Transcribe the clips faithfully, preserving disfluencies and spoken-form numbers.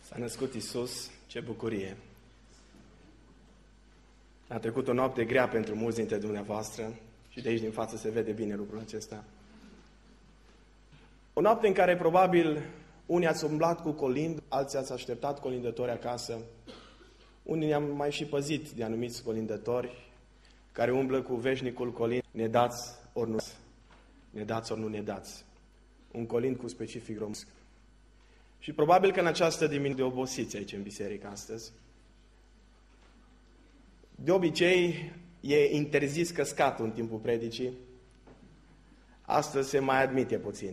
S-a născut Iisus, ce bucurie! A trecut o noapte grea pentru mulți dintre dumneavoastră și de aici din față se vede bine lucrul acesta. O noapte în care probabil unii ați umblat cu colind, alții ați așteptat colindători acasă. Unii ne-am mai și păzit de anumiți colindători care umblă cu veșnicul colind. Ne dați ori nu, ne dați ori nu ne dați. Un colind cu specific românesc. Și probabil că în această dimineață de obosiți aici în biserică astăzi. De obicei e interzis căscatul în timpul predicii. Astăzi se mai admite puțin.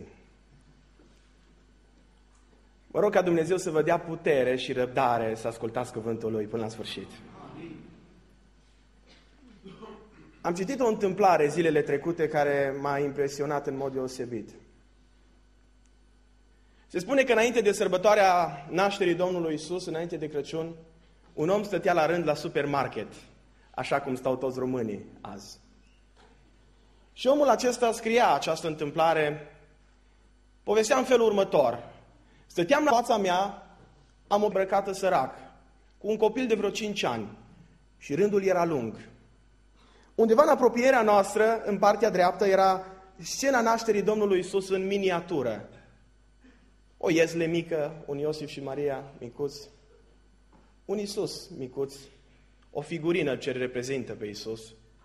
Mă rog ca Dumnezeu să vă dea putere și răbdare să ascultați cuvântul Lui până la sfârșit. Am citit o întâmplare zilele trecute care m-a impresionat în mod deosebit. Se spune că înainte de sărbătoarea nașterii Domnului Iisus, înainte de Crăciun, un om stătea la rând la supermarket, așa cum stau toți românii azi. Și omul acesta scria această întâmplare, povestea în felul următor. Stăteam la fața mea, am o îmbrăcată sărac, cu un copil de vreo cinci ani și rândul era lung. Undeva în apropierea noastră, în partea dreaptă, era scena nașterii Domnului Iisus în miniatură. O iezle mică, un Iosif și Maria micuț, un Iisus micuț, o figurină ce reprezintă pe Iisus.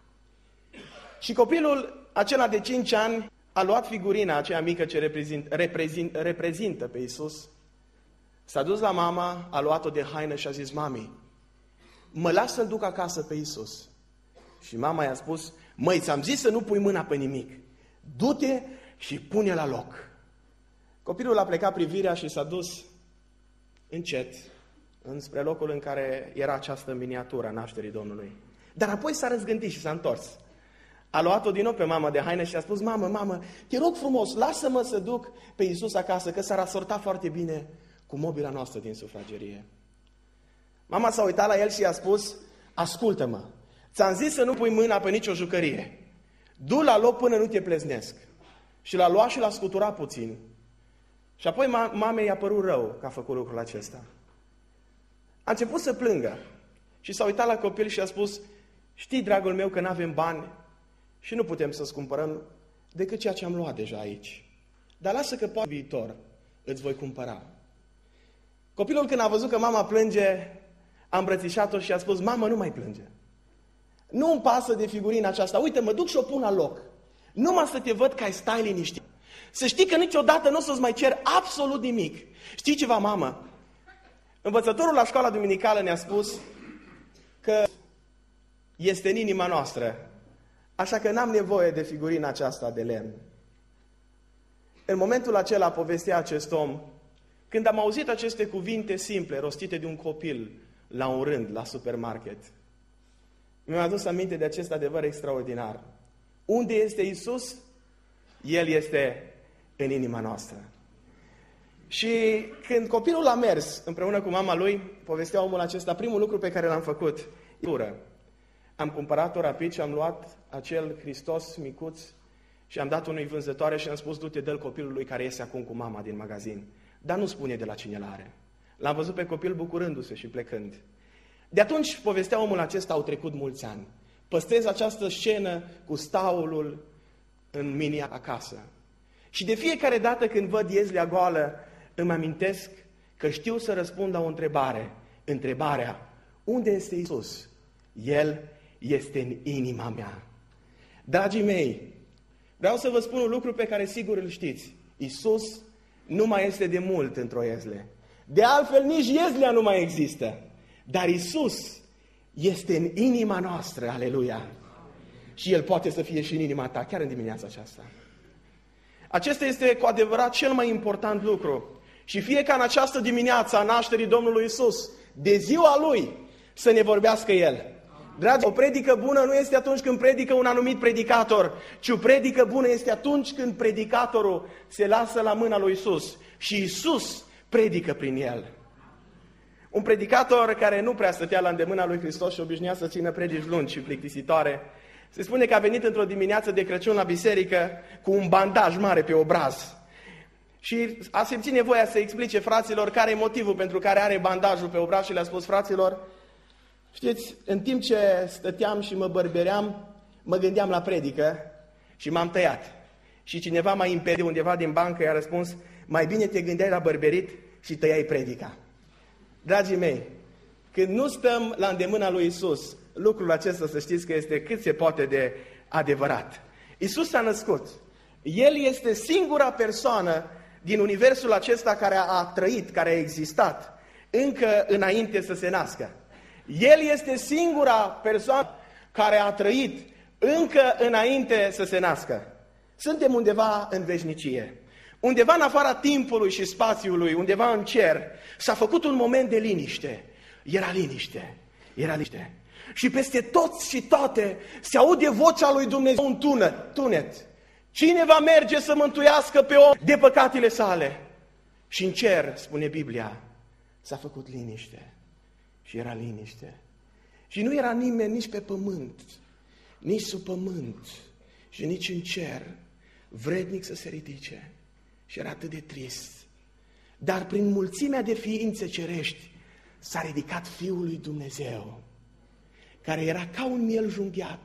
Și copilul acela de cinci ani a luat figurina aceea mică ce reprezintă, reprezintă, reprezintă pe Iisus, s-a dus la mama, a luat-o de haină și a zis, mami, mă las să-l duc acasă pe Iisus. Și mama i-a spus, măi, ți-am zis să nu pui mâna pe nimic, du-te și pune la loc. Copilul a plecat privirea și s-a dus încet înspre locul în care era această miniatură a nașterii Domnului. Dar apoi s-a răzgândit și s-a întors. A luat-o din nou pe mama de haină și a spus, mamă, mamă, te rog frumos, lasă-mă să duc pe Iisus acasă, că s-ar asorta foarte bine cu mobila noastră din sufragerie. Mama s-a uitat la el și i-a spus, ascultă-mă, ți-am zis să nu pui mâna pe nicio jucărie. Du la loc până nu te pleznesc. Și l-a luat și l-a scuturat puțin. Și apoi mamei i-a părut rău că a făcut lucrul acesta. A început să plângă și s-a uitat la copil și a spus, știi, dragul meu, că n-avem bani și nu putem să-ți cumpărăm decât ceea ce am luat deja aici. Dar lasă că poate viitor îți voi cumpăra. Copilul, când a văzut că mama plânge, a îmbrățișat-o și a spus, mamă, nu mai plânge. Nu îmi pasă de figurina aceasta, uite, mă duc și o pun la loc. Numai să te văd că ai stai liniștit. Să știi că niciodată nu o să-ți mai cer absolut nimic. Știi ceva, mamă? Învățătorul la școala duminicală ne-a spus că este în inima noastră, așa că n-am nevoie de figurina aceasta de lemn. În momentul acela povestea acest om, când am auzit aceste cuvinte simple, rostite de un copil la un rând, la supermarket, mi-am adus aminte de acest adevăr extraordinar. Unde este Iisus? El este în inima noastră. Și când copilul a mers împreună cu mama lui, povestea omul acesta, primul lucru pe care l-am făcut, ură. Am cumpărat-o rapid și am luat acel Hristos micuț și am dat unui vânzătoare și am spus, du-te, dă-l copilului care iese acum cu mama din magazin. Dar nu spune de la cine l-are. L-am văzut pe copil bucurându-se și plecând. De atunci, povestea omul acesta, au trecut mulți ani. Păstrez această scenă cu staulul în mini acasă. Și de fiecare dată când văd iezlea goală, îmi amintesc că știu să răspund la o întrebare. Întrebarea, unde este Iisus? El este în inima mea. Dragii mei, vreau să vă spun un lucru pe care sigur îl știți. Iisus nu mai este de mult într-o iezle. De altfel, nici iezlea nu mai există. Dar Iisus este în inima noastră, aleluia. Și El poate să fie și în inima ta, chiar în dimineața aceasta. Acesta este cu adevărat cel mai important lucru. Și fie ca în această dimineață a nașterii Domnului Iisus, de ziua Lui, să ne vorbească El. Dragi, o predică bună nu este atunci când predică un anumit predicator, ci o predică bună este atunci când predicatorul se lasă la mâna lui Iisus și Iisus predică prin el. Un predicator care nu prea stătea la îndemâna lui Hristos și obișnuia să țină predici lungi și plictisitoare, se spune că a venit într-o dimineață de Crăciun la biserică cu un bandaj mare pe obraz. Și a simțit nevoia să explice fraților care e motivul pentru care are bandajul pe obraz și le-a spus: fraților, știți, în timp ce stăteam și mă bărbeream, mă gândeam la predică și m-am tăiat. Și cineva m-a impedit undeva din bancă, i-a răspuns: mai bine te gândeai la bărberit și tăiai predica. Dragii mei, când nu stăm la îndemâna lui Isus, lucrul acesta să știți că este cât se poate de adevărat. Isus s-a născut. El este singura persoană din universul acesta care a trăit, care a existat, încă înainte să se nască. El este singura persoană care a trăit încă înainte să se nască. Suntem undeva în veșnicie. Undeva în afara timpului și spațiului, undeva în cer, s-a făcut un moment de liniște. Era liniște, era liniște. Și peste toți și toate se aude vocea lui Dumnezeu un tunet, tunet. Cine va merge să mântuiască pe om de păcatele sale? Și în cer, spune Biblia, s-a făcut liniște. Și era liniște. Și nu era nimeni nici pe pământ, nici sub pământ și nici în cer vrednic să se ridice. Și era atât de trist. Dar prin mulțimea de ființe cerești s-a ridicat Fiul lui Dumnezeu, care era ca un miel junghiat.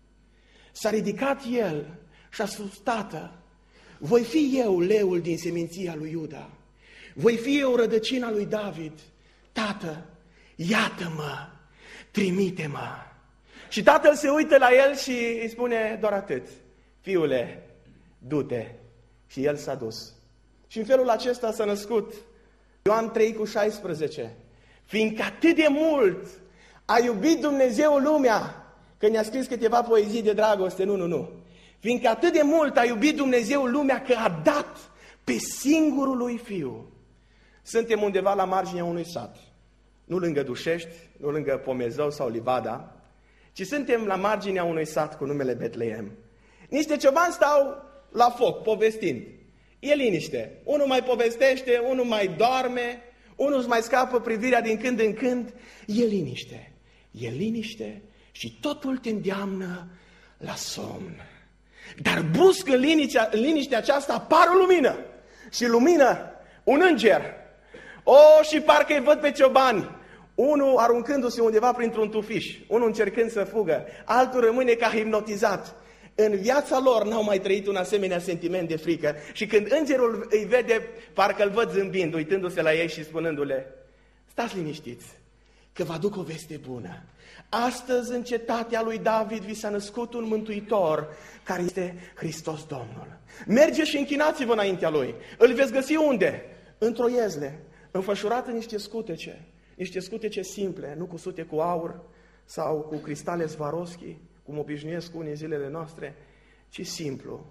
S-a ridicat El și a spus: Tată, voi fi eu leul din seminția lui Iuda, voi fi eu rădăcina lui David. Tată, iată-mă, trimite-mă. Și Tatăl se uită la el și îi spune doar atât: Fiule, du-te. Și el s-a dus. Și în felul acesta s-a născut Ioan trei cu șaisprezece. Fiindcă atât de mult a iubit Dumnezeu lumea, că ne-a scris câteva poezii de dragoste, nu, nu, nu. Fiindcă atât de mult a iubit Dumnezeu lumea, că a dat pe singurul lui Fiu. Suntem undeva la marginea unui sat. Nu lângă Dușești, nu lângă Pomezău sau Livada, ci suntem la marginea unui sat cu numele Betleem. Niște ciobani stau la foc, povestind. E liniște. Unul mai povestește, unul mai doarme, unul își mai scapă privirea din când în când. E liniște. E liniște și totul te îndeamnă la somn. Dar brusc în liniștea, în liniștea aceasta apare o lumină. Și lumină, un înger. O, și parcă îi văd pe ciobani. Unul aruncându-se undeva printr-un tufiș, unul încercând să fugă, altul rămâne ca hipnotizat. În viața lor n-au mai trăit un asemenea sentiment de frică. Și când îngerul îi vede, parcă îl văd zâmbind, uitându-se la ei și spunându-le: stați liniștiți, că vă aduc o veste bună. Astăzi în cetatea lui David vi s-a născut un mântuitor, care este Hristos Domnul. Mergeți și închinați-vă înaintea lui. Îl veți găsi unde? Într-o iezle, înfășurată în niște scutece, niște scutece simple, nu cusute cu aur sau cu cristale Swarovski, cum obișnuiesc unii zilele noastre, ci simplu.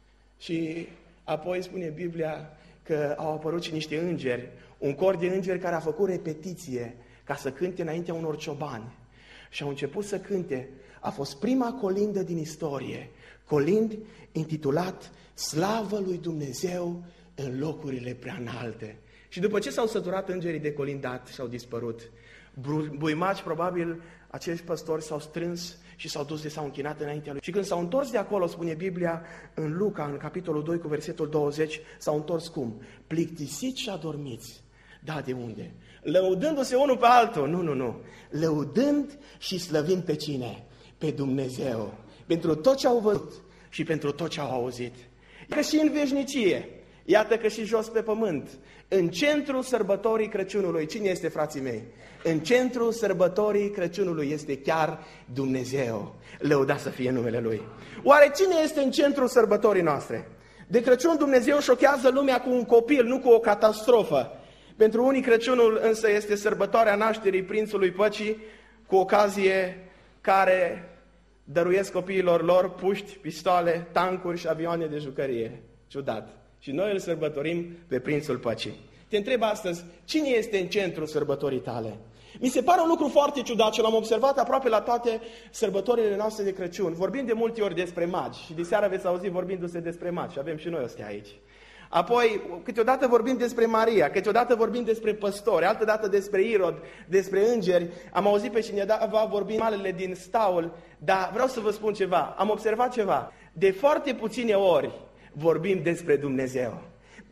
Și apoi spune Biblia că au apărut și niște îngeri, un cor de îngeri care a făcut repetiție ca să cânte înaintea unor ciobani. Și au început să cânte. A fost prima colindă din istorie, colind intitulat Slavă lui Dumnezeu în locurile prea înalte. Și după ce s-au săturat îngerii de colindat și au dispărut, buimaci, probabil, acești păstori s-au strâns și s-au dus de s-au închinat înaintea lui. Și când s-au întors de acolo, spune Biblia, în Luca, în capitolul doi, cu versetul douăzeci, s-au întors cum? Plictisiți și adormiți. Da, de unde? Lăudându-se unul pe altul. Nu, nu, nu. Lăudând și slăvind pe cine? Pe Dumnezeu. Pentru tot ce au văzut și pentru tot ce au auzit. Că și în veșnicie, iată că și jos pe pământ, în centrul sărbătorii Crăciunului, cine este, frații mei? În centrul sărbătorii Crăciunului este chiar Dumnezeu. Lăudat să fie numele Lui. Oare cine este în centrul sărbătorii noastre? De Crăciun Dumnezeu șochează lumea cu un copil, nu cu o catastrofă. Pentru unii Crăciunul însă este sărbătoarea nașterii Prințului Păcii, cu ocazie care dăruiesc copiilor lor puști, pistoale, tancuri și avioane de jucărie. Ciudat. Și noi îl sărbătorim pe Prințul Păcii. Te întreb astăzi, cine este în centrul sărbătorii tale? Mi se pare un lucru foarte ciudat și l-am observat aproape la toate sărbătorile noastre de Crăciun. Vorbim de multe ori despre magi și de seară veți auzi vorbindu-se despre magi și avem și noi ăstea aici. Apoi, câteodată vorbim despre Maria, câteodată vorbim despre păstori, altădată despre Irod, despre îngeri. Am auzit pe cineva vorbind malele din Staul, dar vreau să vă spun ceva. Am observat ceva. De foarte puține ori vorbim despre Dumnezeu.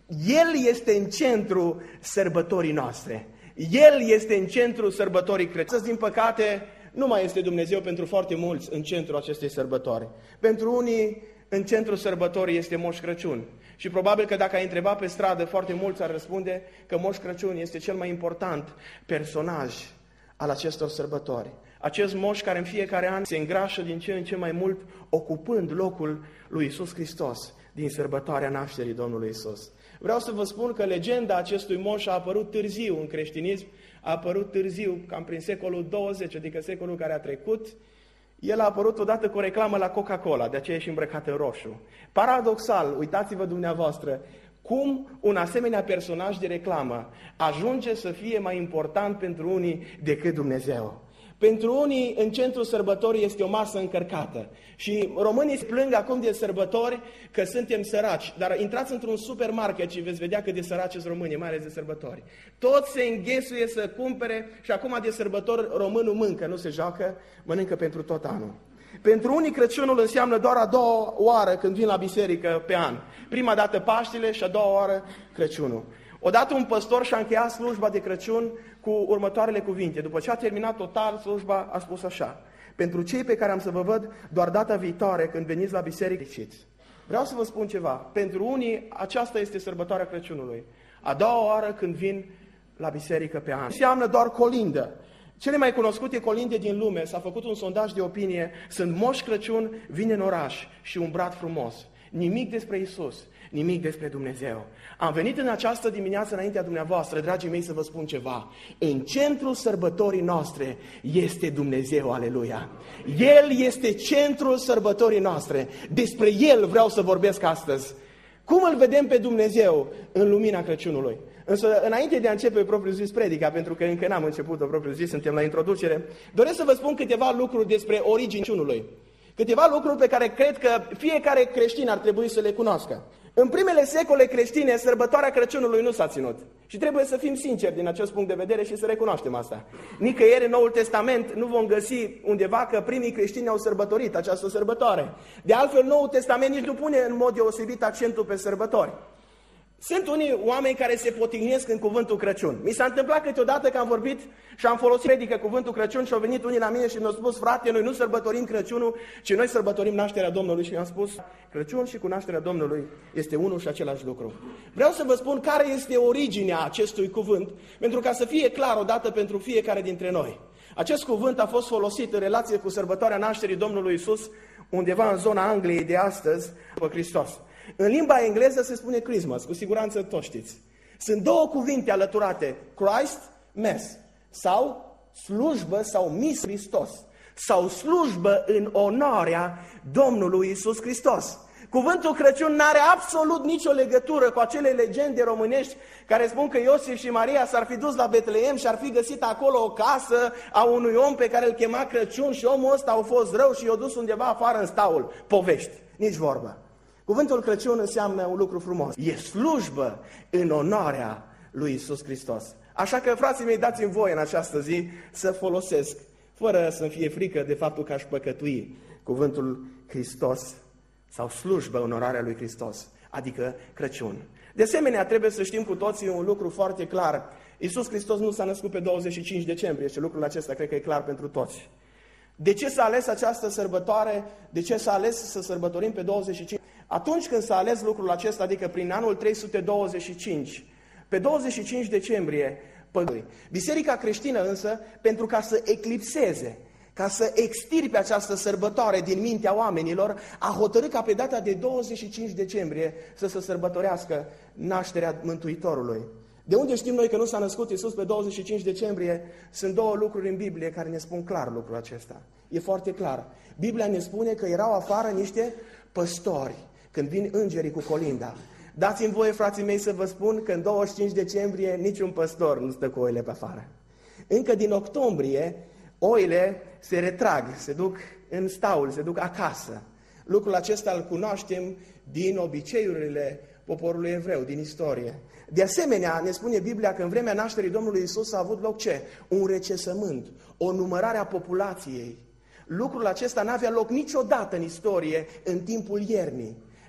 El este în centru sărbătorii noastre. El este în centru sărbătorii Crăciun. Din păcate, nu mai este Dumnezeu pentru foarte mulți în centrul acestei sărbători. Pentru unii, în centrul sărbătorii este Moș Crăciun. Și probabil că dacă ai întreba pe stradă, foarte mulți ar răspunde că Moș Crăciun este cel mai important personaj al acestor sărbători. Acest moș care în fiecare an se îngrașă din ce în ce mai mult, ocupând locul lui Iisus Hristos din sărbătoarea nașterii Domnului Iisus. Vreau să vă spun că legenda acestui moș a apărut târziu în creștinism, a apărut târziu, cam prin secolul douăzeci, adică secolul care a trecut. El a apărut odată cu o reclamă la Coca-Cola, de aceea e și îmbrăcat în roșu. Paradoxal, uitați-vă dumneavoastră, cum un asemenea personaj de reclamă ajunge să fie mai important pentru unii decât Dumnezeu. Pentru unii, în centrul sărbătorii este o masă încărcată. Și românii se plâng acum de sărbători că suntem săraci. Dar intrați într-un supermarket și veți vedea cât de săraci sunt românii, mai ales de sărbători. Toți se înghesuie să cumpere și acum de sărbători românul mâncă, nu se joacă, mănâncă pentru tot anul. Pentru unii Crăciunul înseamnă doar a doua oară când vin la biserică pe an. Prima dată Paștile și a doua oară Crăciunul. Odată un păstor și-a încheiat slujba de Crăciun cu următoarele cuvinte. După ce a terminat total slujba, a spus așa: pentru cei pe care am să vă văd doar data viitoare când veniți la biserică. Vreau să vă spun ceva. Pentru unii aceasta este sărbătoarea Crăciunului. A doua oară când vin la biserică pe an. Înseamnă doar colindă. Cele mai cunoscute colinde din lume, s-a făcut un sondaj de opinie, sunt Moș Crăciun, vine în oraș și un brad frumos. Nimic despre Iisus, nimic despre Dumnezeu. Am venit în această dimineață înaintea dumneavoastră, dragii mei, să vă spun ceva. În centrul sărbătorii noastre este Dumnezeu, aleluia. El este centrul sărbătorii noastre. Despre El vreau să vorbesc astăzi. Cum îl vedem pe Dumnezeu în lumina Crăciunului? Însă, înainte de a începe propriu zis predica, pentru că încă n-am început-o propriu zis, suntem la introducere, doresc să vă spun câteva lucruri despre originea Crăciunului. Câteva lucruri pe care cred că fiecare creștin ar trebui să le cunoască. În primele secole creștine, sărbătoarea Crăciunului nu s-a ținut. Și trebuie să fim sinceri din acest punct de vedere și să recunoaștem asta. Nicăieri în Noul Testament nu vom găsi undeva că primii creștini au sărbătorit această sărbătoare. De altfel, Noul Testament nici nu pune în mod deosebit accentul pe sărbători. Sunt unii oameni care se potignesc în cuvântul Crăciun. Mi s-a întâmplat câteodată că am vorbit și am folosit predică cuvântul Crăciun și au venit unii la mine și mi-au spus: frate, noi nu sărbătorim Crăciunul, ci noi sărbătorim nașterea Domnului. Și i-am spus: Crăciun și cu nașterea Domnului este unul și același lucru. Vreau să vă spun care este originea acestui cuvânt, pentru ca să fie clar odată pentru fiecare dintre noi. Acest cuvânt a fost folosit în relație cu sărbătoarea nașterii Domnului Iisus undeva în zona Angliei de astăzi, după Hristos. În limba engleză se spune Christmas, cu siguranță toți știți. Sunt două cuvinte alăturate, Christ, Mass, sau slujbă sau mis Hristos, sau slujbă în onoarea Domnului Iisus Hristos. Cuvântul Crăciun n-are absolut nicio legătură cu acele legende românești care spun că Iosif și Maria s-ar fi dus la Betleem și ar fi găsit acolo o casă a unui om pe care îl chema Crăciun și omul ăsta a fost rău și i-a dus undeva afară în staul. Povești, nici vorbă. Cuvântul Crăciun înseamnă un lucru frumos. E slujbă în onoarea lui Iisus Hristos. Așa că, frații mei, dați-mi voie în această zi să folosesc, fără să-mi fie frică de faptul că aș păcătui, cuvântul Hristos sau slujbă în onoarea lui Hristos, adică Crăciun. De asemenea, trebuie să știm cu toții un lucru foarte clar. Iisus Hristos nu s-a născut pe douăzeci și cinci decembrie și lucrul acesta cred că e clar pentru toți. De ce s-a ales această sărbătoare? De ce s-a ales să sărbătorim pe douăzeci și cinci? Atunci când s-a ales lucrul acesta, adică prin anul trei sute douăzeci și cinci, pe douăzeci și cinci decembrie, păgâi. Biserica creștină însă, pentru ca să eclipseze, ca să extirpe această sărbătoare din mintea oamenilor, a hotărât ca pe data de douăzeci și cinci decembrie să se sărbătorească nașterea Mântuitorului. De unde știm noi că nu s-a născut Iisus pe douăzeci și cinci decembrie? Sunt două lucruri în Biblie care ne spun clar lucrul acesta. E foarte clar. Biblia ne spune că erau afară niște păstori când vin îngerii cu colinda. Dați-mi voie, frații mei, să vă spun că în douăzeci și cinci decembrie niciun păstor nu stă cu oile pe afară. Încă din octombrie, oile se retrag, se duc în staul, se duc acasă. Lucrul acesta îl cunoaștem din obiceiurile poporului evreu, din istorie. De asemenea, ne spune Biblia că în vremea nașterii Domnului Iisus a avut loc ce? Un recesământ, o numărare a populației. Lucrul acesta n-avea loc niciodată în istorie în timpul iernii.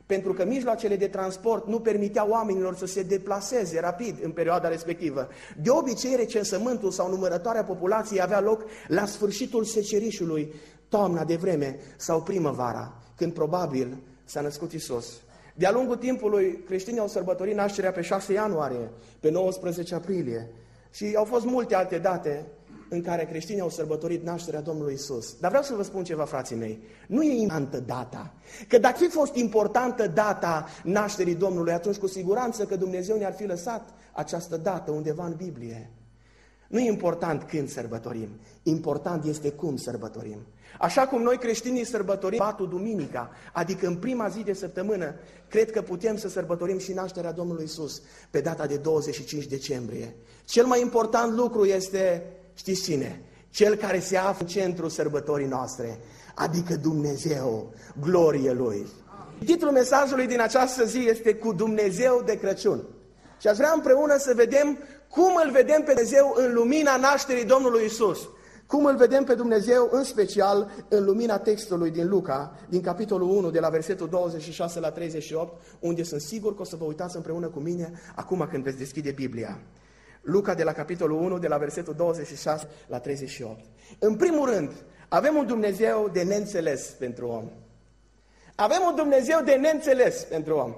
pentru că mijloacele de transport nu permiteau oamenilor să se deplaseze rapid în perioada respectivă. De obicei, recensământul sau numărătoarea populației avea loc la sfârșitul secerișului, toamna de vreme sau primăvara, când probabil s-a născut Iisus. De-a lungul timpului, creștinii au sărbătorit nașterea pe șase ianuarie, pe nouăsprezece aprilie și au fost multe alte date în care creștinii au sărbătorit nașterea Domnului Iisus. Dar vreau să vă spun ceva, frații mei, nu e importantă data. Că dacă fi fost importantă data nașterii Domnului, atunci cu siguranță că Dumnezeu ne-ar fi lăsat această dată undeva în Biblie. Nu e important când sărbătorim, important este cum sărbătorim. Așa cum noi creștinii sărbătorim Patul Duminica, adică în prima zi de săptămână, cred că putem să sărbătorim și nașterea Domnului Iisus pe data de douăzeci și cinci decembrie. Cel mai important lucru este, știți cine? Cel care se află în centrul sărbătorii noastre, adică Dumnezeu, glorie Lui. Titlul mesajului din această zi este Cu Dumnezeu de Crăciun. Și aș vrea împreună să vedem cum îl vedem pe Dumnezeu în lumina nașterii Domnului Iisus. Cum îl vedem pe Dumnezeu, în special, în lumina textului din Luca, din capitolul unu, de la versetul douăzeci și șase la treizeci și opt, unde sunt sigur că o să vă uitați împreună cu mine acum când veți deschide Biblia. Luca de la capitolul unu, de la versetul douăzeci și șase la treizeci și opt. În primul rând, avem un Dumnezeu de neînțeles pentru om. Avem un Dumnezeu de neînțeles pentru om.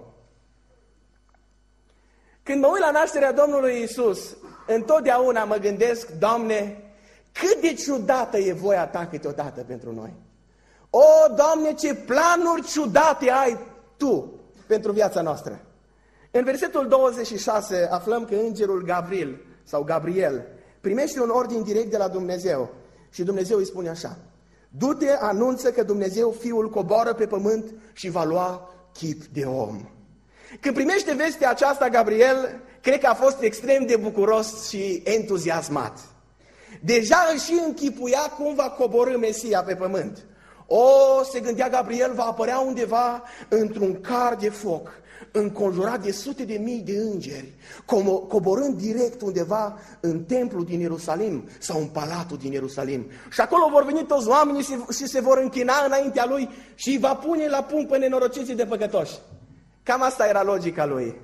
Când mă uit la nașterea Domnului Iisus, întotdeauna mă gândesc, Doamne, cât de ciudată e voia Ta câteodată pentru noi. O, Doamne, ce planuri ciudate ai Tu pentru viața noastră. În versetul douăzeci și șase aflăm că îngerul Gabriel, sau Gabriel, primește un ordin direct de la Dumnezeu. Și Dumnezeu îi spune așa: du-te, anunță că Dumnezeu Fiul coboară pe pământ și va lua chip de om. Când primește vestea aceasta, Gabriel, cred că a fost extrem de bucuros și entuziasmat. Deja își închipuia cum va coborî Mesia pe pământ. O, se gândea Gabriel, va apărea undeva într-un car de foc, înconjurat de sute de mii de îngeri, coborând direct undeva în templul din Ierusalim sau în palatul din Ierusalim. Și acolo vor veni toți oamenii și se vor închina înaintea lui și îi va pune la punct pe nenorociții de păcătoși. Cam asta era logica lui.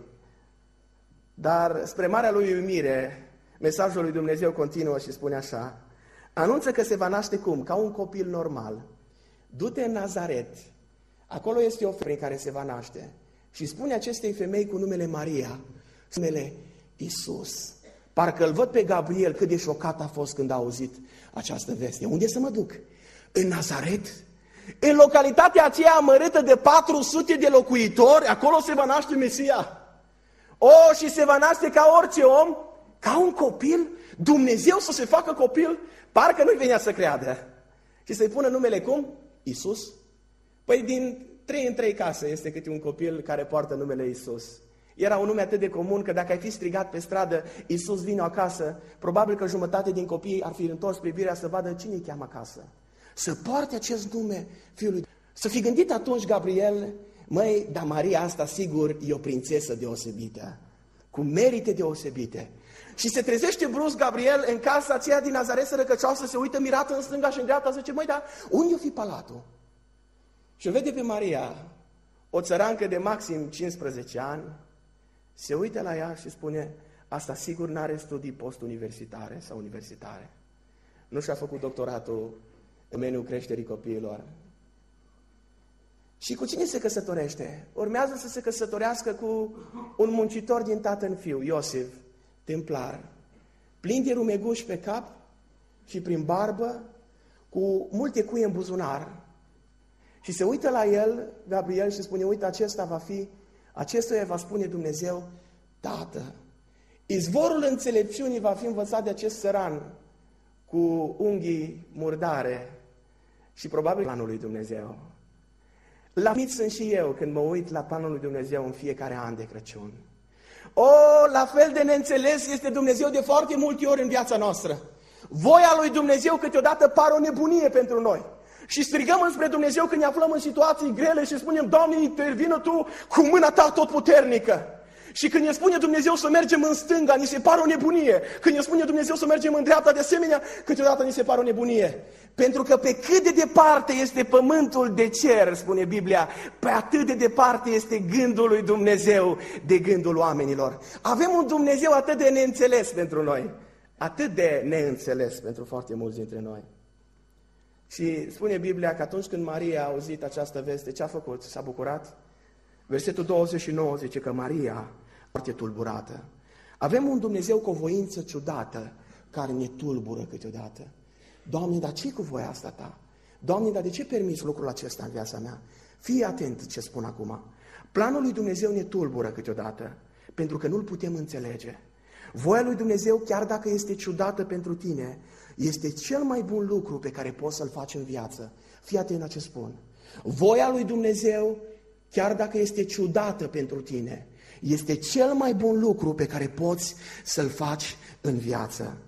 Dar spre marea lui uimire, mesajul lui Dumnezeu continuă și spune așa: anunță că se va naște cum? Ca un copil normal. Du-te în Nazaret, acolo este o femeie care se va naște. Și spune acestei femei cu numele Maria, numele Iisus. Parcă îl văd pe Gabriel cât de șocat a fost când a auzit această veste. Unde să mă duc? În Nazaret? În localitatea aceea amărâtă de patru sute de locuitori, acolo se va naște Mesia. O, și se va naște ca orice om, ca un copil, Dumnezeu să se facă copil, parcă nu-i venea să creadă. Și să-i pună numele cum? Iisus? Păi din trei în trei case este câte un copil care poartă numele Iisus. Era un nume atât de comun că dacă ai fi strigat pe stradă, Iisus vine acasă, probabil că jumătate din copii ar fi întors privirea să vadă cine îi cheamă acasă. Să poarte acest nume Fiului. Să fi gândit atunci Gabriel, măi, dar Maria asta sigur e o prințesă deosebită, cu merite deosebite. Și se trezește brusc Gabriel în casa aceea din Nazaret sărăcăcioasă, se uită mirată în stânga și în dreapta, zice, măi, dar unde o fi palatul? Și o vede pe Maria, o țărancă de maxim cincisprezece ani, se uită la ea și spune, asta sigur n-are studii post-universitare sau universitare. Nu și-a făcut doctoratul în domeniul creșterii copiilor. Și cu cine se căsătorește? Urmează să se căsătorească cu un muncitor din tată în fiu, Iosif, templar, plin de rumeguși pe cap și prin barbă, cu multe cuie în buzunar. Și se uită la el, Gabriel, și spune, uite, acesta va fi, acestuia va spune Dumnezeu, Tată. Izvorul înțelepciunii va fi învățat de acest săran, cu unghii murdare și probabil planul lui Dumnezeu. La mit sunt și eu când mă uit la planul lui Dumnezeu în fiecare an de Crăciun. O, la fel de neînțeles este Dumnezeu de foarte multe ori în viața noastră. Voia lui Dumnezeu câteodată pare o nebunie pentru noi. Și strigăm înspre Dumnezeu când ne aflăm în situații grele și spunem, Doamne, intervină Tu cu mâna Ta atotputernică. Și când ne spune Dumnezeu să mergem în stânga, ni se pare o nebunie. Când ne spune Dumnezeu să mergem în dreapta, de asemenea, câteodată ni se pare o nebunie. Pentru că pe cât de departe este pământul de cer, spune Biblia, pe atât de departe este gândul lui Dumnezeu de gândul oamenilor. Avem un Dumnezeu atât de neînțeles pentru noi, atât de neînțeles pentru foarte mulți dintre noi. Și spune Biblia că atunci când Maria a auzit această veste, ce a făcut? S-a bucurat? Versetul douăzeci și nouă zice că Maria, foarte tulburată. Avem un Dumnezeu cu o voință ciudată, care ne tulbură câteodată. Doamne, dar ce-i cu voia asta ta? Doamne, dar de ce permiți lucrul acesta în viața mea? Fii atent ce spun acum. Planul lui Dumnezeu ne tulbură câteodată, pentru că nu-l putem înțelege. Voia lui Dumnezeu, chiar dacă este ciudată pentru tine, este cel mai bun lucru pe care poți să-l faci în viață. Fii atent la ce spun. Voia lui Dumnezeu, chiar dacă este ciudată pentru tine, este cel mai bun lucru pe care poți să-l faci în viață.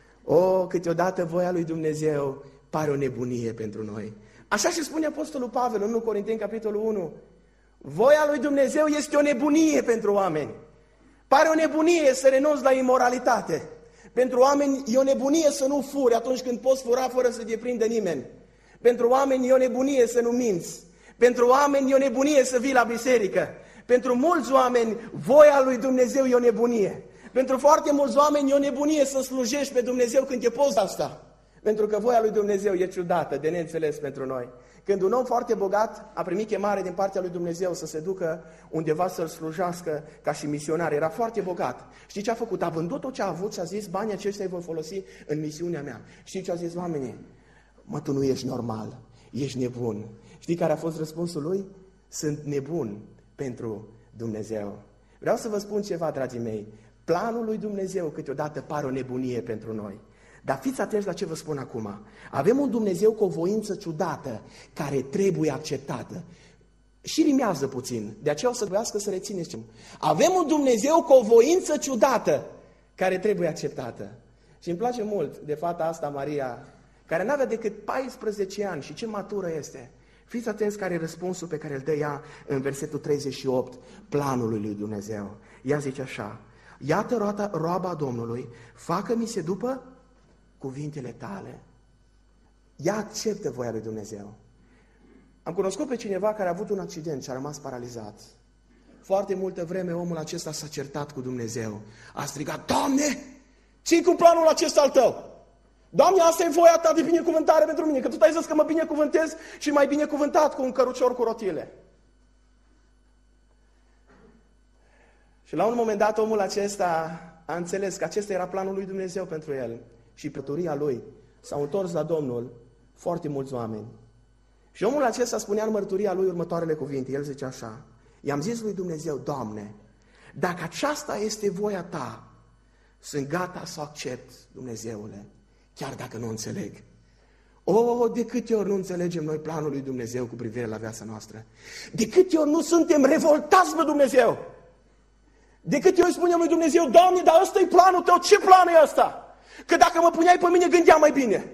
O, câteodată voia lui Dumnezeu pare o nebunie pentru noi. Așa și spune Apostolul Pavel în unu Corinteni, capitolul unu. Voia lui Dumnezeu este o nebunie pentru oameni. Pare o nebunie să renunți la imoralitate. Pentru oameni e o nebunie să nu furi atunci când poți fura fără să te prindă nimeni. Pentru oameni e o nebunie să nu minți. Pentru oameni e o nebunie să vii la biserică. Pentru mulți oameni, voia lui Dumnezeu e o nebunie. Pentru foarte mulți oameni e o nebunie să slujești pe Dumnezeu când te poți asta. Pentru că voia lui Dumnezeu e ciudată, de neînțeles pentru noi. Când un om foarte bogat a primit chemare din partea lui Dumnezeu să se ducă undeva să-L slujească ca și misionar, era foarte bogat. Știi ce a făcut? A vândut tot ce a avut și a zis, banii aceștia îi voi folosi în misiunea mea. Știi ce a zis oamenii? Mă, tu nu ești normal, ești nebun. Știi care a fost răspunsul lui? Sunt nebun pentru Dumnezeu. Vreau să vă spun ceva, dragii mei. Planul lui Dumnezeu câteodată pare o nebunie pentru noi. Dar fiți atenți la ce vă spun acum. Avem un Dumnezeu cu o voință ciudată, care trebuie acceptată. Și rimează puțin, de aceea o să trebuiască să rețineți. Avem un Dumnezeu cu o voință ciudată, care trebuie acceptată. Și îmi place mult de fata asta, Maria, care n-avea decât paisprezece ani și ce matură este. Fiți atenți care e răspunsul pe care îl dă ea în versetul treizeci și opt, planului lui Dumnezeu. Ea zice așa, iată roata, roaba Domnului, facă-mi se după cuvintele tale. Ea acceptă voia lui Dumnezeu. Am cunoscut pe cineva care a avut un accident și a rămas paralizat. Foarte multă vreme omul acesta s-a certat cu Dumnezeu. A strigat, Doamne, ce-i cu planul acesta al tău? Doamne, asta e voia ta de binecuvântare pentru mine, că tu ai zis că mă binecuvântezi și m-ai binecuvântat cu un cărucior cu rotile. Și la un moment dat omul acesta a înțeles că acesta era planul lui Dumnezeu pentru el și păturia lui. S-au întors la Domnul foarte mulți oameni. Și omul acesta spunea în mărturia lui următoarele cuvinte. El zice așa, i-am zis lui Dumnezeu, Doamne, dacă aceasta este voia ta, sunt gata să o accept, Dumnezeule, chiar dacă nu înțeleg. O, de câte ori nu înțelegem noi planul lui Dumnezeu cu privire la viața noastră? De câte ori nu suntem revoltați pe Dumnezeu? De câte ori spunem lui Dumnezeu, Doamne, dar ăsta e planul tău, ce plan e ăsta? Că dacă mă puneai pe mine, gândeam mai bine.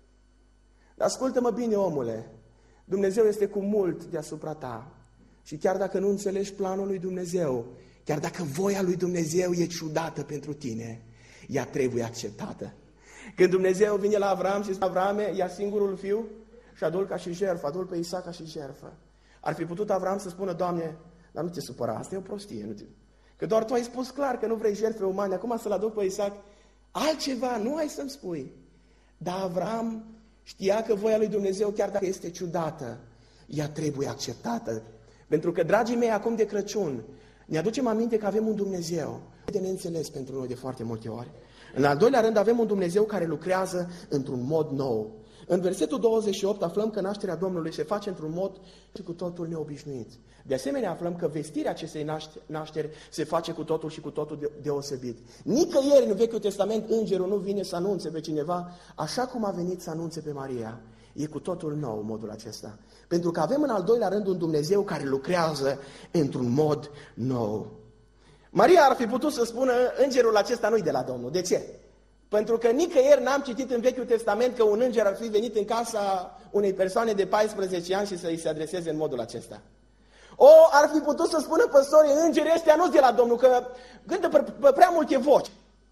Dar ascultă-mă bine, omule, Dumnezeu este cu mult deasupra ta. Și chiar dacă nu înțelegi planul lui Dumnezeu, chiar dacă voia lui Dumnezeu e ciudată pentru tine, ea trebuie acceptată. Când Dumnezeu vine la Avram și zice, Avrame, ia singurul fiu și adu-l ca și jertfă, adu-l pe Isaac ca și jertfă. Ar fi putut Avram să spună, Doamne, dar nu te supăra, asta e o prostie. Nu te... Că doar tu ai spus clar că nu vrei jertfe umane, acum să-l aduc pe Isaac. Altceva, nu ai să-mi spui. Dar Avram știa că voia lui Dumnezeu, chiar dacă este ciudată, ea trebuie acceptată. Pentru că, dragii mei, acum de Crăciun, ne aducem aminte că avem un Dumnezeu de neînțeles pentru noi de foarte multe ori. În al doilea rând, avem un Dumnezeu care lucrează într-un mod nou. În versetul douăzeci și opt aflăm că nașterea Domnului se face într-un mod și cu totul neobișnuit. De asemenea, aflăm că vestirea acestei nașteri se face cu totul și cu totul deosebit. Nicăieri în Vechiul Testament îngerul nu vine să anunțe pe cineva așa cum a venit să anunțe pe Maria. E cu totul nou modul acesta. Pentru că avem în al doilea rând un Dumnezeu care lucrează într-un mod nou. Maria ar fi putut să spună, îngerul acesta nu-i de la Domnul. De ce? Pentru că nicăieri n-am citit în Vechiul Testament că un înger ar fi venit în casa unei persoane de paisprezece ani și să îi se adreseze în modul acesta. O, ar fi putut să spună păstorii, îngerii ăștia nu-s de la Domnul, că gândă pe, pe prea multe voci.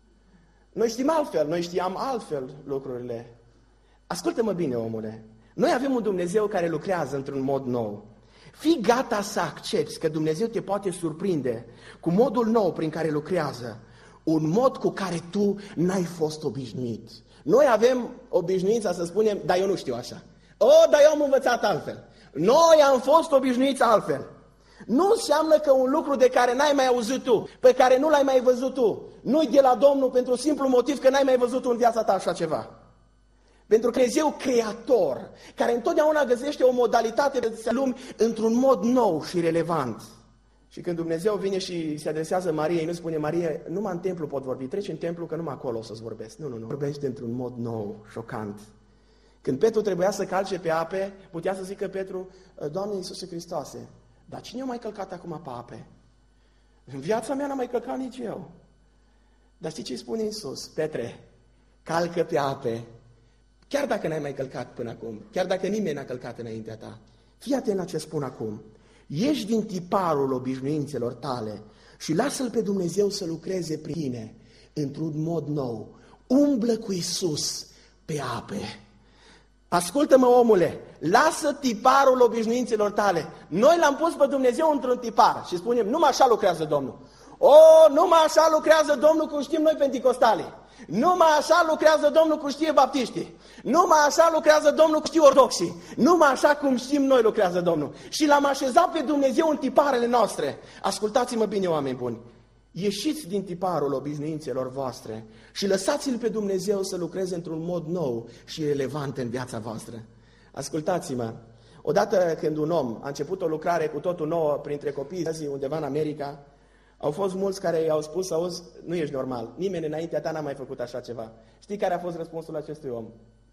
Noi știm altfel, noi știam altfel lucrurile. Ascultă-mă bine, omule. Noi avem un Dumnezeu care lucrează într-un mod nou. Fii gata să accepti că Dumnezeu te poate surprinde cu modul nou prin care lucrează. Un mod cu care tu n-ai fost obișnuit. Noi avem obișnuința să spunem, dar eu nu știu așa. O, dar eu am învățat altfel. Noi am fost obișnuiți altfel. Nu înseamnă că un lucru de care n-ai mai auzit tu, pe care nu l-ai mai văzut tu, nu-i de la Domnul pentru simplu motiv că n-ai mai văzut în viața ta așa ceva. Pentru că Dumnezeu creator, care întotdeauna găsește o modalitate de să lumi într-un mod nou și relevant. Și când Dumnezeu vine și se adresează Mariei, nu spune, Marie, numai în templu pot vorbi, treci în templu că numai acolo o să-ți vorbesc. Nu, nu, nu, vorbește într-un mod nou, șocant. Când Petru trebuia să calce pe ape, putea să zică Petru, Doamne Iisuse Hristoase, dar cine a mai călcat acum pe ape? În viața mea n-am mai călcat nici eu. Dar știi ce spune Iisus? Petre, calcă pe ape, chiar dacă n-ai mai călcat până acum, chiar dacă nimeni n-a călcat înaintea ta. Fii atent la ce spun acum. Ieși din tiparul obișnuințelor tale și lasă-L pe Dumnezeu să lucreze prin tine într-un mod nou. Umblă cu Iisus pe ape. Ascultă-mă, omule, lasă tiparul obișnuințelor tale. Noi l-am pus pe Dumnezeu într-un tipar și spunem, numai așa lucrează Domnul. O, numai așa lucrează Domnul cum știm noi penticostalii. Numai așa lucrează Domnul cum știe baptiștii. Numai așa lucrează Domnul cum știe ortodoxii. Numai așa cum știm noi lucrează Domnul. Și l-am așezat pe Dumnezeu în tiparele noastre. Ascultați-mă bine, oameni buni. Ieșiți din tiparul obișnuințelor voastre și lăsați-L pe Dumnezeu să lucreze într-un mod nou și relevant în viața voastră. Ascultați-mă, odată când un om a început o lucrare cu totul nouă printre copiii undeva în America, au fost mulți care i-au spus, auzi, nu ești normal, nimeni înaintea ta n-a mai făcut așa ceva. Știi care a fost răspunsul acestui om?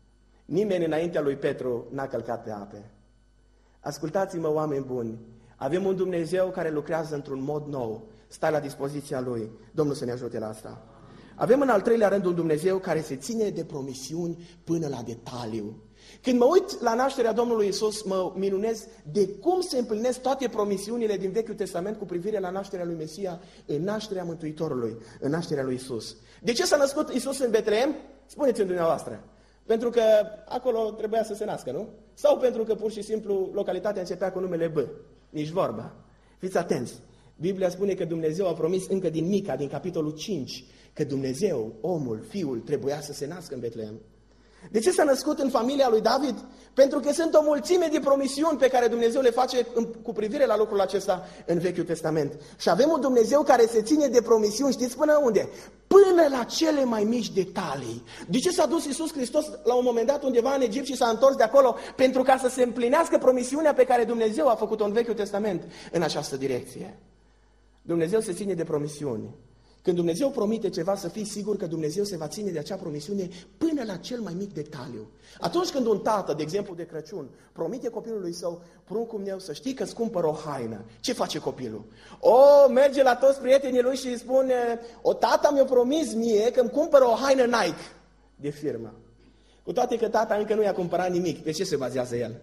Nimeni înaintea lui Petru n-a călcat pe ape. Ascultați-mă, oameni buni, avem un Dumnezeu care lucrează într-un mod nou. Stai la dispoziția Lui. Domnul să ne ajute la asta. Avem în al treilea rând un Dumnezeu care se ține de promisiuni până la detaliu. Când mă uit la nașterea Domnului Iisus, mă minunez de cum se împlinesc toate promisiunile din Vechiul Testament cu privire la nașterea lui Mesia, în nașterea Mântuitorului, în nașterea lui Iisus. De ce s-a născut Iisus în Betleem? Spuneți-mi dumneavoastră. Pentru că acolo trebuia să se nască, nu? Sau pentru că pur și simplu localitatea începea cu numele B? Nici vorba. Fiți atenți. Biblia spune că Dumnezeu a promis încă din Mica, din capitolul cinci, că Dumnezeu, omul, fiul, trebuia să se nască în Betleem. De ce s-a născut în familia lui David? Pentru că sunt o mulțime de promisiuni pe care Dumnezeu le face cu privire la lucrul acesta în Vechiul Testament. Și avem un Dumnezeu care se ține de promisiuni, știți până unde? Până la cele mai mici detalii. De ce s-a dus Iisus Hristos la un moment dat undeva în Egipt și s-a întors de acolo? Pentru ca să se împlinească promisiunea pe care Dumnezeu a făcut-o în Vechiul Testament în această direcție. Dumnezeu se ține de promisiuni. Când Dumnezeu promite ceva, să fii sigur că Dumnezeu se va ține de acea promisiune până la cel mai mic detaliu. Atunci când un tată, de exemplu de Crăciun, promite copilului său, pruncul meu, să știi că îți cumpăr o haină, ce face copilul? O, merge la toți prietenii lui și îi spune, o, tata mi-a promis mie că îmi cumpără o haină Nike de firmă. Cu toate că tata încă nu i-a cumpărat nimic, pe ce se bazează el?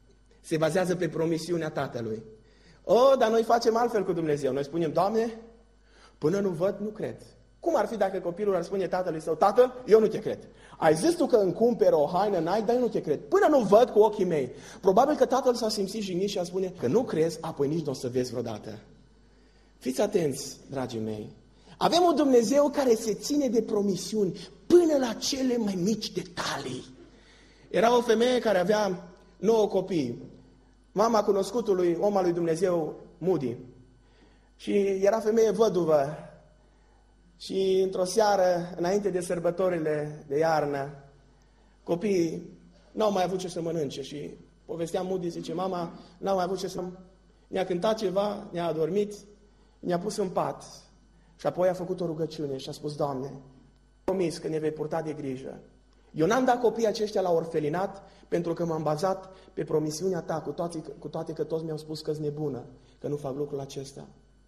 Se bazează pe promisiunea tatălui. O, dar noi facem altfel cu Dumnezeu. Noi spunem, Doamne, până nu văd, nu cred. Cum ar fi dacă copilul ar spune tatălui său, tată, eu nu te cred. Ai zis tu că îmi cumperi o haină Nike, dar eu nu te cred. Până nu văd cu ochii mei. Probabil că tatăl s-a simțit jignit și a spune că nu crezi, apoi nici nu o să vezi vreodată. Fiți atenți, dragii mei. Avem un Dumnezeu care se ține de promisiuni până la cele mai mici detalii. Era o femeie care avea nouă copii. Mama cunoscutului om al lui Dumnezeu, Moody. Și era femeie văduvă. Și într-o seară, înainte de sărbătorile de iarnă, copiii n-au mai avut ce să mănânce. Și povestea Moody, zice, mama n-au mai avut ce să mănânce. Ne-a cântat ceva, ne-a adormit, ne-a pus în pat. Și apoi a făcut o rugăciune și a spus, Doamne, promis că ne vei purta de grijă. Eu n-am dat copiii aceștia la orfelinat pentru că m-am bazat pe promisiunea ta, cu toate, cu toate că toți mi-au spus că-s nebună, că nu fac lucrul acesta.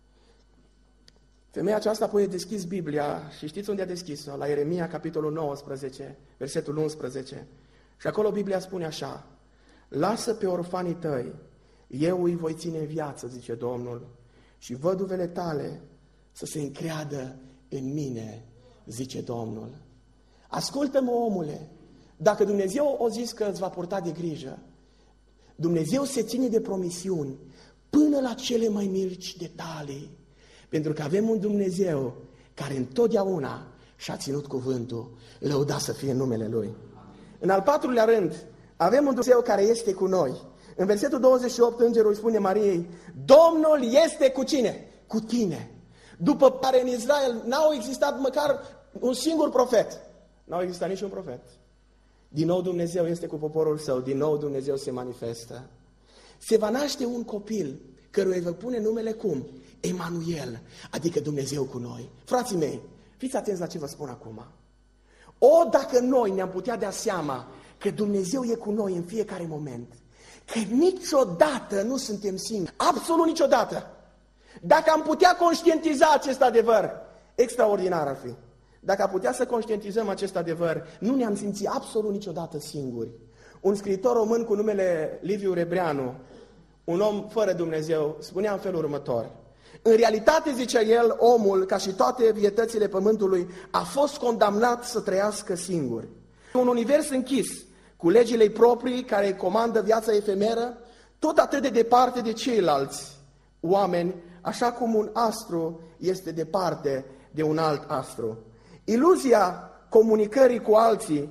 Femeia aceasta apoi a deschis Biblia și știți unde a deschis-o? La Ieremia, capitolul nouăsprezece, versetul unsprezece. Și acolo Biblia spune așa, lasă pe orfanii tăi, Eu îi voi ține în viață, zice Domnul, și văduvele tale să se încreadă în mine, zice Domnul. Ascultă-mă, omule, dacă Dumnezeu o zis că îți va purta de grijă, Dumnezeu se ține de promisiuni până la cele mai mici detalii, pentru că avem un Dumnezeu care întotdeauna și-a ținut cuvântul, lăudat să fie numele Lui. În al patrulea rând, avem un Dumnezeu care este cu noi. În versetul douăzeci și opt, îngerul îi spune Mariei, Domnul este cu cine? Cu tine. După care în Israel n-au existat măcar un singur profet. N-au existat niciun profet. Din nou Dumnezeu este cu poporul său, din nou Dumnezeu se manifestă. Se va naște un copil căruia îi va pune numele cum? Emanuel, adică Dumnezeu cu noi. Frații mei, fiți atenți la ce vă spun acum. O, dacă noi ne-am putea da seama că Dumnezeu e cu noi în fiecare moment, că niciodată nu suntem singuri, absolut niciodată. Dacă am putea conștientiza acest adevăr, extraordinar ar fi. Dacă am putea să conștientizăm acest adevăr, nu ne-am simțit absolut niciodată singuri. Un scriitor român cu numele Liviu Rebreanu, un om fără Dumnezeu, spunea în felul următor. În realitate, zicea el, omul, ca și toate vietățile pământului, a fost condamnat să trăiască singur. Un univers închis, cu legile proprii care comandă viața efemeră, tot atât de departe de ceilalți oameni, așa cum un astru este departe de un alt astru. Iluzia comunicării cu alții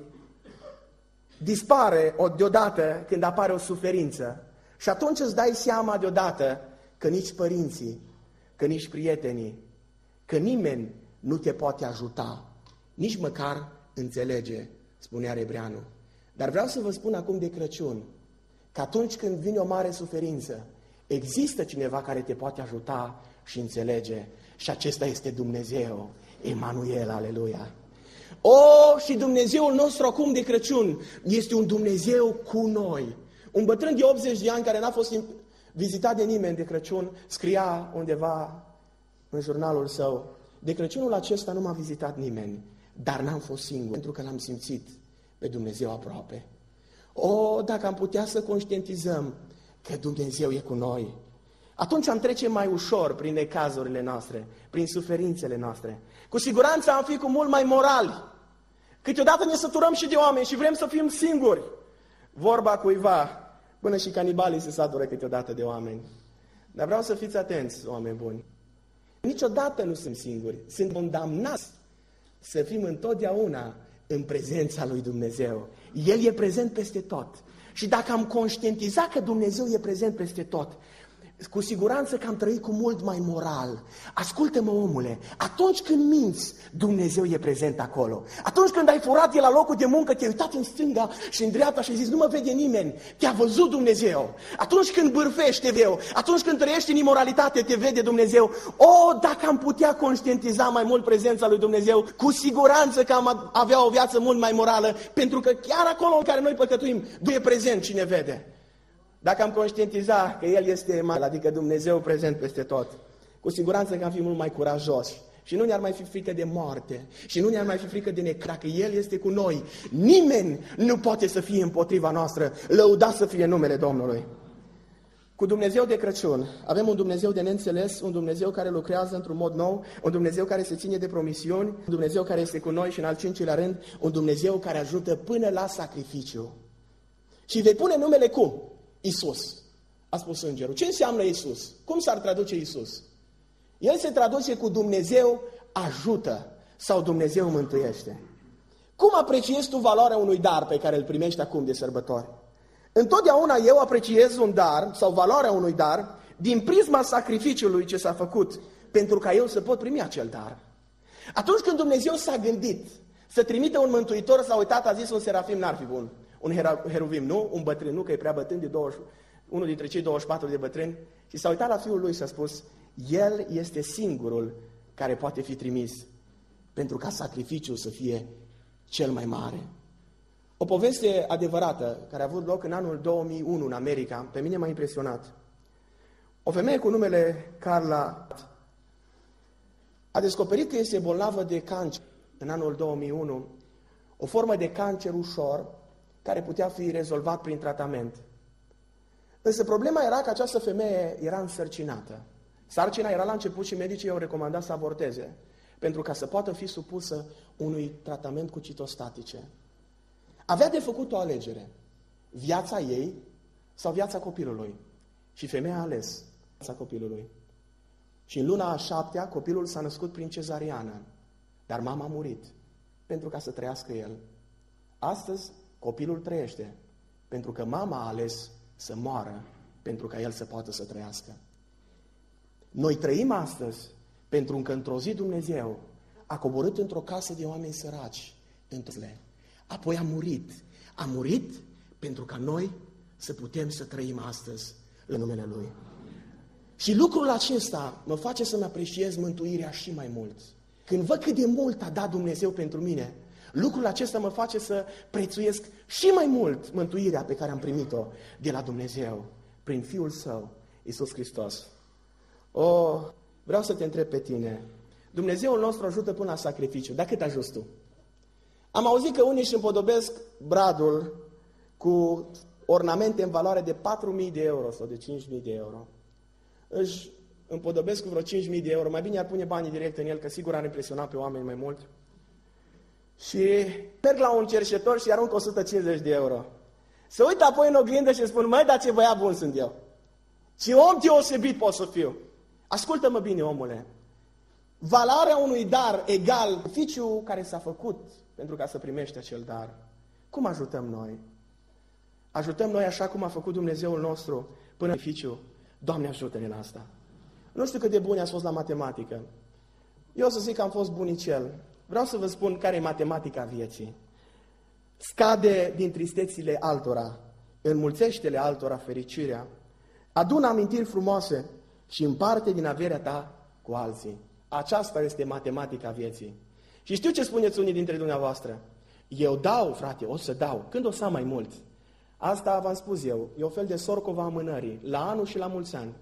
dispare deodată când apare o suferință. Și atunci îți dai seama deodată că nici părinții, că nici prietenii, că nimeni nu te poate ajuta, nici măcar înțelege, spunea Rebreanu. Dar vreau să vă spun acum de Crăciun, că atunci când vine o mare suferință, există cineva care te poate ajuta și înțelege. Și acesta este Dumnezeu, Emanuel, aleluia. O, și Dumnezeul nostru acum de Crăciun este un Dumnezeu cu noi. Un bătrân de optzeci de ani care n-a fost vizitat de nimeni de Crăciun, scria undeva în jurnalul său, de Crăciunul acesta nu m-a vizitat nimeni, dar n-am fost singur, pentru că l-am simțit pe Dumnezeu aproape. O, dacă am putea să conștientizăm că Dumnezeu e cu noi, atunci am trece mai ușor prin necazurile noastre, prin suferințele noastre. Cu siguranță am fi cu mult mai morali. Câteodată ne săturăm și de oameni și vrem să fim singuri. Vorba cuiva, până și canibalii se satură câteodată de oameni. Dar vreau să fiți atenți, oameni buni. Niciodată nu sunt singuri. Sunt condamnați să fim întotdeauna în prezența lui Dumnezeu. El e prezent peste tot. Și dacă am conștientizat că Dumnezeu e prezent peste tot, cu siguranță că am trăit cu mult mai moral. Ascultă-mă, omule, atunci când minți, Dumnezeu e prezent acolo. Atunci când ai furat de la locul de muncă, te-ai uitat în stânga și în dreapta și ai zis, nu mă vede nimeni, te-a văzut Dumnezeu. Atunci când bârfești, te vede. Atunci când trăiești în imoralitate, te vede Dumnezeu. O, dacă am putea conștientiza mai mult prezența lui Dumnezeu, cu siguranță că am avea o viață mult mai morală, pentru că chiar acolo în care noi păcătuim, Dumnezeu e prezent și ne vede. Dacă am conștientiza că El este mare, adică Dumnezeu prezent peste tot, cu siguranță că am fi mult mai curajoși și nu ne-ar mai fi frică de moarte și nu ne-ar mai fi frică de necra, că El este cu noi. Nimeni nu poate să fie împotriva noastră, lăudat să fie numele Domnului. Cu Dumnezeu de Crăciun avem un Dumnezeu de neînțeles, un Dumnezeu care lucrează într-un mod nou, un Dumnezeu care se ține de promisiuni, un Dumnezeu care este cu noi și în al cincilea rând, un Dumnezeu care ajută până la sacrificiu. Și vei pune numele cum? Iisus, a spus îngerul. Ce înseamnă Iisus? Cum s-ar traduce Iisus? El se traduce cu Dumnezeu ajută sau Dumnezeu mântuiește. Cum apreciezi tu valoarea unui dar pe care îl primești acum de sărbători? Întotdeauna eu apreciez un dar sau valoarea unui dar din prisma sacrificiului ce s-a făcut pentru ca eu să pot primi acel dar. Atunci când Dumnezeu s-a gândit să trimită un mântuitor, s-a uitat, a zis un serafim n-ar fi bun. Un heruvim, nu? Un bătrân, nu? Că e prea bătrân, de douăzeci, unul dintre cei douăzeci și patru de bătrâni. Și s-a uitat la fiul lui și a spus, el este singurul care poate fi trimis pentru ca sacrificiul să fie cel mai mare. O poveste adevărată care a avut loc în anul două mii unu în America, pe mine m-a impresionat. O femeie cu numele Carla a descoperit că este bolnavă de cancer în anul două mii unu, o formă de cancer ușor, care putea fi rezolvat prin tratament. Însă problema era că această femeie era însărcinată. Sarcina era la început și medicii i-au recomandat să avorteze, pentru ca să poată fi supusă unui tratament cu citostatice. Avea de făcut o alegere, viața ei sau viața copilului. Și femeia a ales viața copilului. Și în luna a șaptea, copilul s-a născut prin cezariană, dar mama a murit pentru ca să trăiască el. Astăzi, copilul trăiește, pentru că mama a ales să moară, pentru ca el să poată să trăiască. Noi trăim astăzi, pentru că într-o zi Dumnezeu a coborât într-o casă de oameni săraci, într-o apoi a murit. A murit pentru ca noi să putem să trăim astăzi în numele Lui. Și lucrul acesta mă face să-mi apreciez mântuirea și mai mult. Când văd cât de mult a dat Dumnezeu pentru mine, lucrul acesta mă face să prețuiesc și mai mult mântuirea pe care am primit-o de la Dumnezeu, prin Fiul Său, Iisus Hristos. O, vreau să te întreb pe tine, Dumnezeul nostru ajută până la sacrificiu, dar cât ajuți tu? Am auzit că unii își împodobesc bradul cu ornamente în valoare de patru mii de euro sau de cinci mii de euro. Își împodobesc cu vreo cinci mii de euro, mai bine ar pune banii direct în el, că sigur ar impresiona pe oameni mai mult. Și merg la un cerșetor și arunc o sută cincizeci de euro. Se uită apoi în oglindă și spun, măi, dar ce băiat bun sunt eu. Ce om deosebit pot să fiu. Ascultă-mă bine, omule. Valoarea unui dar egal sacrificiul care s-a făcut pentru ca să primești acel dar. Cum ajutăm noi? Ajutăm noi așa cum a făcut Dumnezeul nostru până în sacrificiu? Doamne, ajută-ne la asta. Nu știu cât de buni ați fost la matematică. Eu o să zic că am fost bunicel. Vreau să vă spun care e matematica vieții. Scade din tristețile altora, înmulțește-le altora fericirea, adună amintiri frumoase și împarte din averea ta cu alții. Aceasta este matematica vieții. Și știu ce spuneți unii dintre dumneavoastră. Eu dau, frate, o să dau. Când o să am mai mult? Asta v-am spus eu. E o fel de sorcova amânării. La anul și la mulți ani.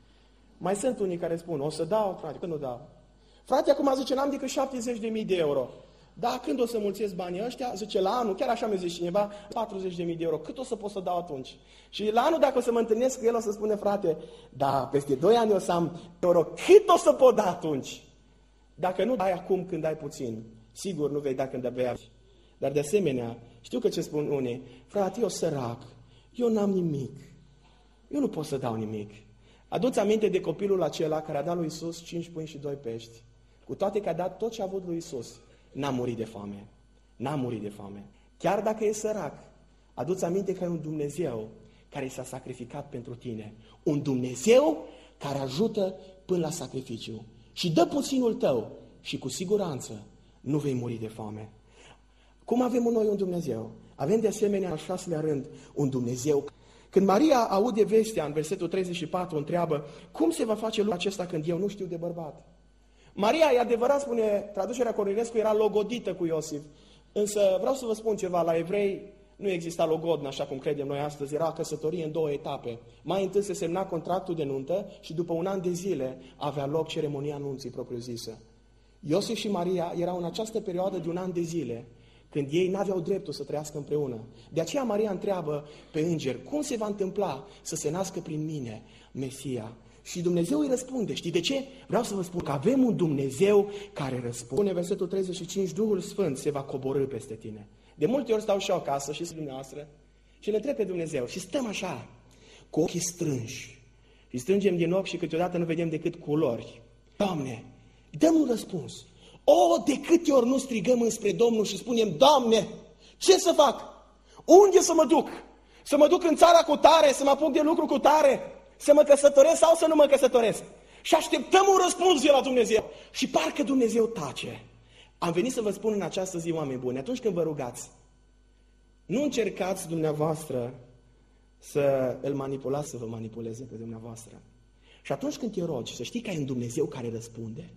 Mai sunt unii care spun, o să dau, frate, când o dau? Frate, acum zice, n-am decât șaptezeci de mii de euro. Da, când o să mulțesc banii ăștia? Zice, la anul, chiar așa mi-a zis cineva, patruzeci de mii de euro. Cât o să pot să dau atunci? Și la anul, dacă o să mă întâlnesc cu el, o să spune, frate, da, peste doi ani o să am euro. Cât o să pot da atunci? Dacă nu dai acum când ai puțin, sigur nu vei da când abia. Dar de asemenea, știu că ce spun unii, frate, eu sărac, eu n-am nimic, eu nu pot să dau nimic. Adu-ți aminte de copilul acela care a dat lui Iisus cinci pâini și doi pești. Cu toate că a dat tot ce a avut lui Iisus, n-a murit de foame. N-a murit de foame. Chiar dacă e sărac, adu-ți aminte că e un Dumnezeu care s-a sacrificat pentru tine. Un Dumnezeu care ajută până la sacrificiu. Și dă puținul tău și cu siguranță nu vei muri de foame. Cum avem noi un Dumnezeu? Avem de asemenea, al șaselea rând, un Dumnezeu. Când Maria aude vestea, în versetul treizeci și patru, întreabă, cum se va face lucrul acesta când eu nu știu de bărbat? Maria, e adevărat, spune traducerea Cornilescu, era logodită cu Iosif. Însă vreau să vă spun ceva, la evrei nu exista logodnă, așa cum credem noi astăzi, era căsătorie în două etape. Mai întâi se semna contractul de nuntă și după un an de zile avea loc ceremonia nunții propriu-zisă. Iosif și Maria erau în această perioadă de un an de zile, când ei n-aveau dreptul să trăiască împreună. De aceea Maria întreabă pe înger, cum se va întâmpla să se nască prin mine Mesia? Și Dumnezeu îi răspunde. Știi de ce? Vreau să vă spun că avem un Dumnezeu care răspunde. Versetul treizeci și cinci, Duhul Sfânt se va coborî peste tine. De multe ori stau și eu acasă și dumneavoastră și le întreb pe Dumnezeu și stăm așa, cu ochii strânși. Și strângem din ochi și câteodată nu vedem decât culori. Doamne, dăm un răspuns. O, de câte ori nu strigăm înspre Domnul și spunem, Doamne, ce să fac? Unde să mă duc? Să mă duc în țara cu tare, să mă apuc de lucru cu tare? Să mă căsătoresc sau să nu mă căsătoresc? Și așteptăm un răspuns de la Dumnezeu. Și parcă Dumnezeu tace. Am venit să vă spun în această zi, oameni buni, atunci când vă rugați, nu încercați dumneavoastră să îl manipulați, să vă manipuleze pe dumneavoastră. Și atunci când te rogi, să știi că ai un Dumnezeu care răspunde.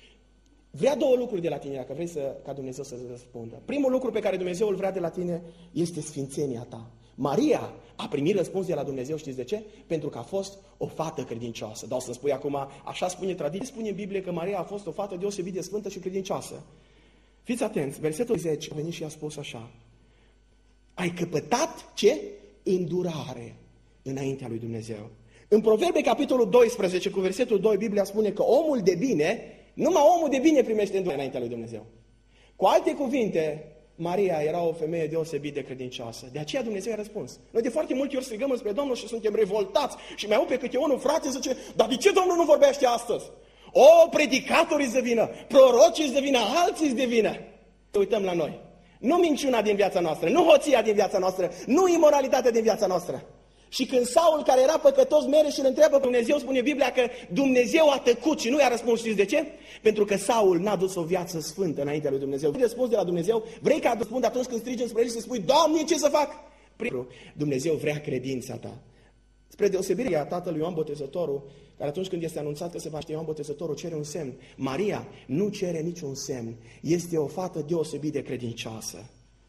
Vrea două lucruri de la tine, dacă vrei să, ca Dumnezeu să răspundă. Primul lucru pe care Dumnezeu îl vrea de la tine este sfințenia ta. Maria a primit răspuns de la Dumnezeu, știți de ce? Pentru că a fost o fată credincioasă. Dar o să spui acum, așa spune tradiția, spune în Biblie că Maria a fost o fată deosebit de sfântă și credincioasă. Fiți atenți, versetul zece a venit și a spus așa. Ai căpătat ce? Îndurare înaintea lui Dumnezeu. În Proverbe, capitolul doisprezece, cu versetul doi, Biblia spune că omul de bine, numai omul de bine primește înaintea lui Dumnezeu. Cu alte cuvinte, Maria era o femeie deosebit de credincioasă. De aceea Dumnezeu a răspuns. Noi de foarte multe ori strigăm spre Domnul și suntem revoltați. Și mai au pe câte unul frate zice, dar de ce Domnul nu vorbește astăzi? O, predicatorii îți de vină, prorocii îți de vină, alții îți de vină. Uităm la noi. Nu minciuna din viața noastră, nu hoția din viața noastră, nu imoralitatea din viața noastră. Și când Saul, care era păcătos, mere și îl întreabă pe Dumnezeu, spune Biblia că Dumnezeu a tăcut și nu i-a răspuns. Știți de ce? Pentru că Saul n-a dus o viață sfântă înaintea lui Dumnezeu. Vrei răspuns de la Dumnezeu? Vrei ca răspund atunci când strigi spre El și să spui, Doamne, ce să fac? Primul, Dumnezeu vrea credința ta. Spre deosebire a tatălui Ioan Botezătorul, care atunci când este anunțat că se va naște Ioan Botezătorul, cere un semn. Maria nu cere niciun semn. Este o fată deosebit de credincioasă.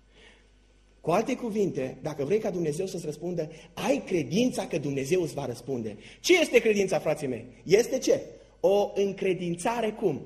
Cu alte cuvinte, dacă vrei ca Dumnezeu să-ți răspundă, ai credința că Dumnezeu îți va răspunde. Ce este credința, frații mei? Este ce? O încredințare cum?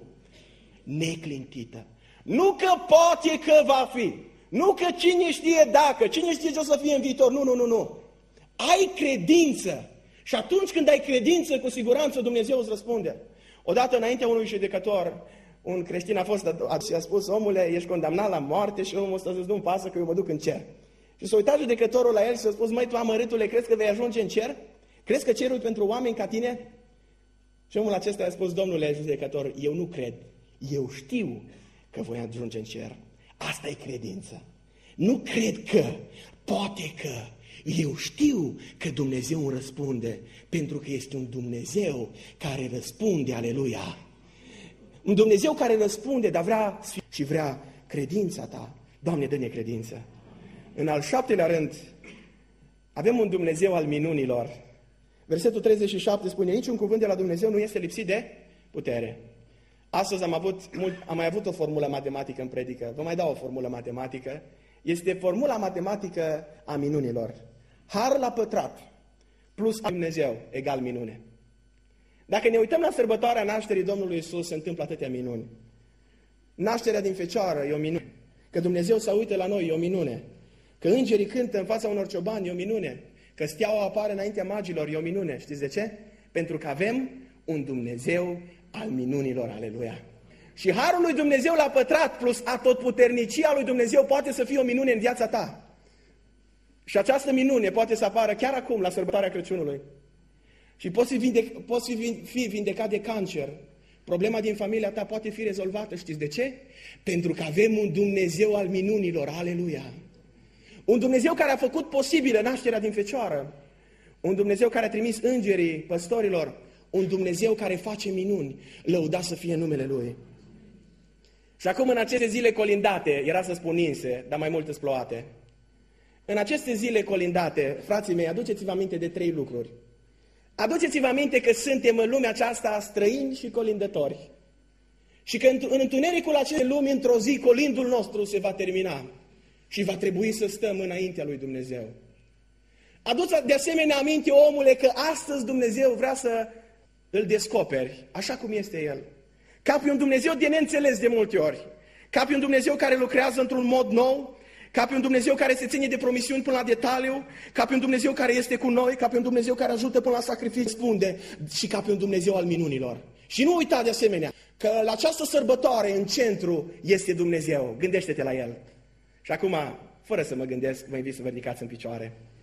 Neclintită. Nu că poate că va fi. Nu că cine știe dacă, cine știe ce o să fie în viitor. Nu, nu, nu, nu. Ai credință. Și atunci când ai credință, cu siguranță Dumnezeu îți răspunde. Odată înaintea unui judecător, un creștin a fost și a spus, omule, ești condamnat la moarte, și omul ăsta a zis, nu-mi pasă că eu mă duc în cer. Și s-a uitat judecătorul la el și a spus, măi, tu amărâtule, crezi că vei ajunge în cer? Crezi că cerul pentru oameni ca tine? Și omul acesta a spus, domnule judecător, eu nu cred, eu știu că voi ajunge în cer. Asta e credință. Nu cred că, poate că, eu știu că Dumnezeu îmi răspunde, pentru că este un Dumnezeu care răspunde, aleluia. Un Dumnezeu care răspunde, dar vrea și vrea credința ta. Doamne, dă-ne credință. În al șaptelea rând, avem un Dumnezeu al minunilor. Versetul treizeci și șapte spune, niciun cuvânt de la Dumnezeu nu este lipsit de putere. Astăzi am, avut mult, am mai avut o formulă matematică în predică. Vă mai dau o formulă matematică. Este formula matematică a minunilor. Har la pătrat plus Dumnezeu egal minune. Dacă ne uităm la sărbătoarea nașterii Domnului Iisus, se întâmplă atâtea minuni. Nașterea din fecioară e o minune. Că Dumnezeu se uită la noi e o minune. Că îngerii cântă în fața unor ciobani e o minune. Că steaua apare înaintea magilor e o minune. Știți de ce? Pentru că avem un Dumnezeu al minunilor, aleluia. Și harul lui Dumnezeu la pătrat plus atotputernicia lui Dumnezeu poate să fie o minune în viața ta. Și această minune poate să apară chiar acum la sărbătoarea Crăciunului. Și poți fi, vindec, poți fi, fi vindecat de cancer. Problema din familia ta poate fi rezolvată. Știți de ce? Pentru că avem un Dumnezeu al minunilor. Aleluia! Un Dumnezeu care a făcut posibilă nașterea din fecioară. Un Dumnezeu care a trimis îngerii păstorilor. Un Dumnezeu care face minuni. Lăuda să fie numele Lui. Și acum în aceste zile colindate, era să spun ninse, dar mai mult îți plouate. În aceste zile colindate, frații mei, aduceți-vă aminte de trei lucruri. Aduceți-vă aminte că suntem în lumea aceasta străini și colindători. Și că în întunericul acestei lumi, într-o zi, colindul nostru se va termina. Și va trebui să stăm înaintea lui Dumnezeu. Aduți de asemenea aminte, omule, că astăzi Dumnezeu vrea să îl descoperi, așa cum este El. Ca pe un Dumnezeu de neînțeles de multe ori. Ca pe un Dumnezeu care lucrează într-un mod nou. Ca pe un Dumnezeu care se ține de promisiuni până la detaliu, ca pe un Dumnezeu care este cu noi, ca pe un Dumnezeu care ajută până la sacrificiu, spune, și ca pe un Dumnezeu al minunilor. Și nu uita de asemenea că la această sărbătoare în centru este Dumnezeu. Gândește-te la El. Și acum, fără să mă gândesc, vă invit să vă ridicați în picioare.